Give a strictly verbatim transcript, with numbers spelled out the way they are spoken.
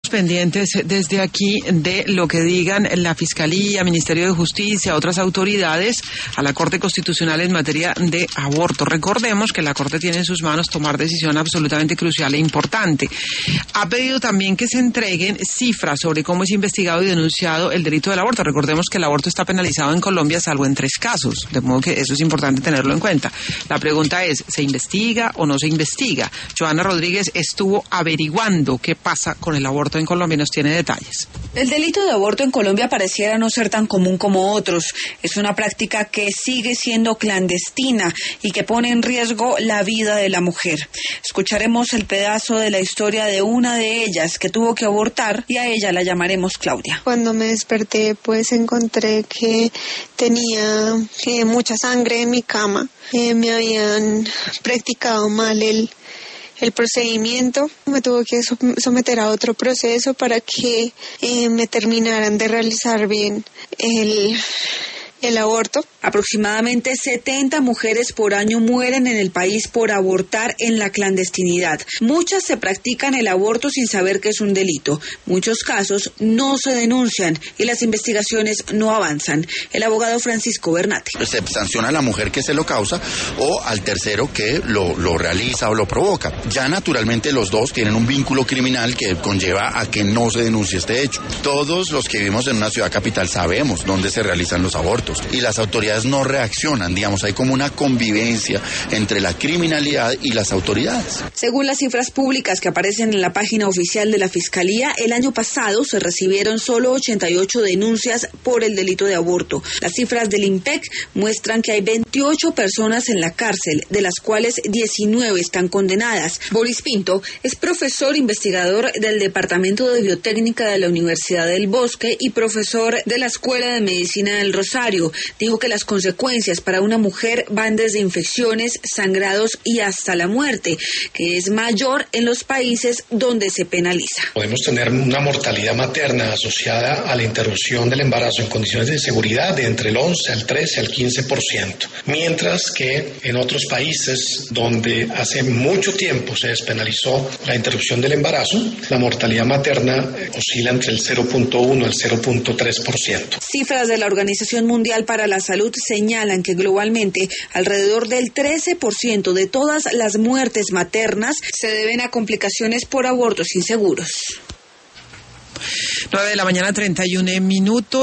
Pendientes desde aquí de lo que digan la Fiscalía, Ministerio de Justicia, otras autoridades a la Corte Constitucional en materia de aborto. Recordemos que la Corte tiene en sus manos tomar decisión absolutamente crucial e importante. Ha pedido también que se entreguen cifras sobre cómo es investigado y denunciado el delito del aborto. Recordemos que el aborto está penalizado en Colombia salvo en tres casos, de modo que eso es importante tenerlo en cuenta. La pregunta es, ¿se investiga o no se investiga? Joana Rodríguez estuvo averiguando qué pasa con el aborto en Colombia y nos tiene detalles. El delito de aborto en Colombia pareciera no ser tan común como otros. Es una práctica que sigue siendo clandestina y que pone en riesgo la vida de la mujer. Escucharemos el pedazo de la historia de una de ellas que tuvo que abortar y a ella la llamaremos Claudia. Cuando me desperté, pues encontré que tenía eh, mucha sangre en mi cama. Eh, me habían practicado mal el El procedimiento, me tuvo que someter a otro proceso para que eh, me terminaran de realizar bien el, el aborto. Aproximadamente setenta mujeres por año mueren en el país por abortar en la clandestinidad. Muchas se practican el aborto sin saber que es un delito. Muchos casos no se denuncian y las investigaciones no avanzan. El abogado Francisco Bernate. Se sanciona a la mujer que se lo causa o al tercero que lo, lo realiza o lo provoca. Ya naturalmente los dos tienen un vínculo criminal que conlleva a que no se denuncie este hecho. Todos los que vivimos en una ciudad capital sabemos dónde se realizan los abortos y las autoridades no reaccionan, digamos, hay como una convivencia entre la criminalidad y las autoridades. Según las cifras públicas que aparecen en la página oficial de la Fiscalía, el año pasado se recibieron solo ochenta y ocho denuncias por el delito de aborto. Las cifras del INPEC muestran que hay veintiocho personas en la cárcel, de las cuales diecinueve están condenadas. Boris Pinto es profesor investigador del Departamento de Biotécnica de la Universidad del Bosque y profesor de la Escuela de Medicina del Rosario. Dijo que las consecuencias para una mujer van desde infecciones, sangrados y hasta la muerte, que es mayor en los países donde se penaliza. Podemos tener una mortalidad materna asociada a la interrupción del embarazo en condiciones de seguridad de entre el once al trece al quince por ciento, mientras que en otros países donde hace mucho tiempo se despenalizó la interrupción del embarazo, la mortalidad materna oscila entre el cero punto uno al cero punto tres por ciento. Cifras de la Organización Mundial para la Salud señalan que globalmente alrededor del trece por ciento de todas las muertes maternas se deben a complicaciones por abortos inseguros. nueve de la mañana, treinta y un minutos.